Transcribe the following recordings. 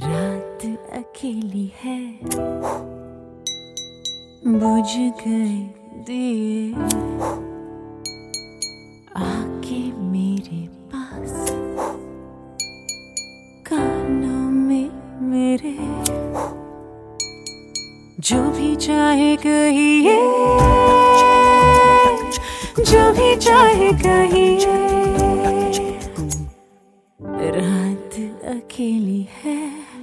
रात अकेली है, बुझ गए दिए, आके मेरे पास कानों में मेरे, जो भी चाहे कहिए, जो भी चाहे कहिए, रात अकेली है।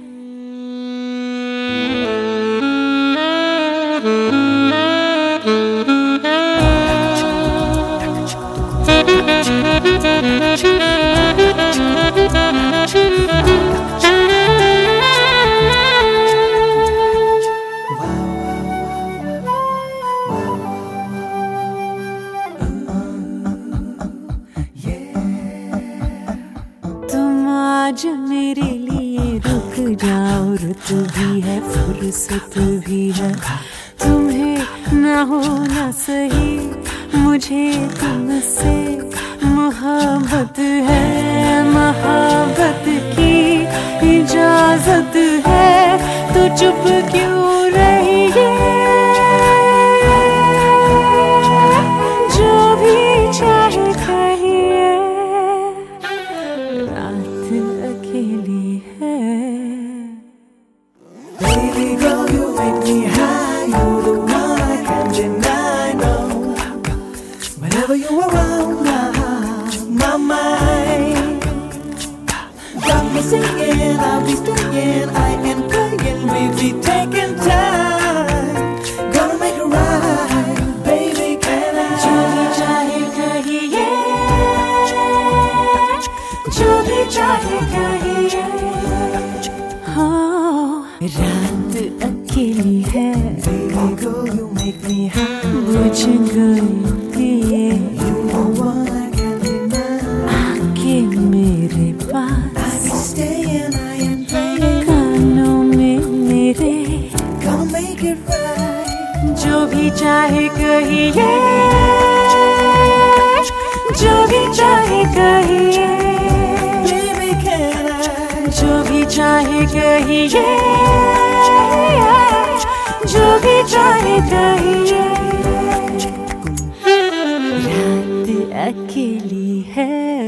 तुम आज मेरे लिए रुक जाओ, रुत भी है फुर्सत भी है, तुम्हें ना हो ना सही, मुझे तुमसे मोहब्बत है, मोहब्बत की इजाजत है, तो चुप क्यों रही है, जो भी चाहे कहिए, रात अकेली है। Baby girl, you make me high, you're the one I can't deny, no. Whenever you're around, my mind got me singing, I'll be staying, I am praying, we'll be taking time, gonna make it right, baby, can I? जो भी चाहे कहिए, जो भी चाहे कहिए, हो रात अकेली है, Baby girl, you make me high, बुझ गई दिए, you're the one I can't deny, आके मेरे पास I'll be staying, I am praying, कानों में मेरे, gonna make it right. जो भी चाहे कहिए, जो भी चाहे कहिए, Baby, can I? जो भी चाहे कहिए, जो भी चाहे कहिए, रात अकेली है।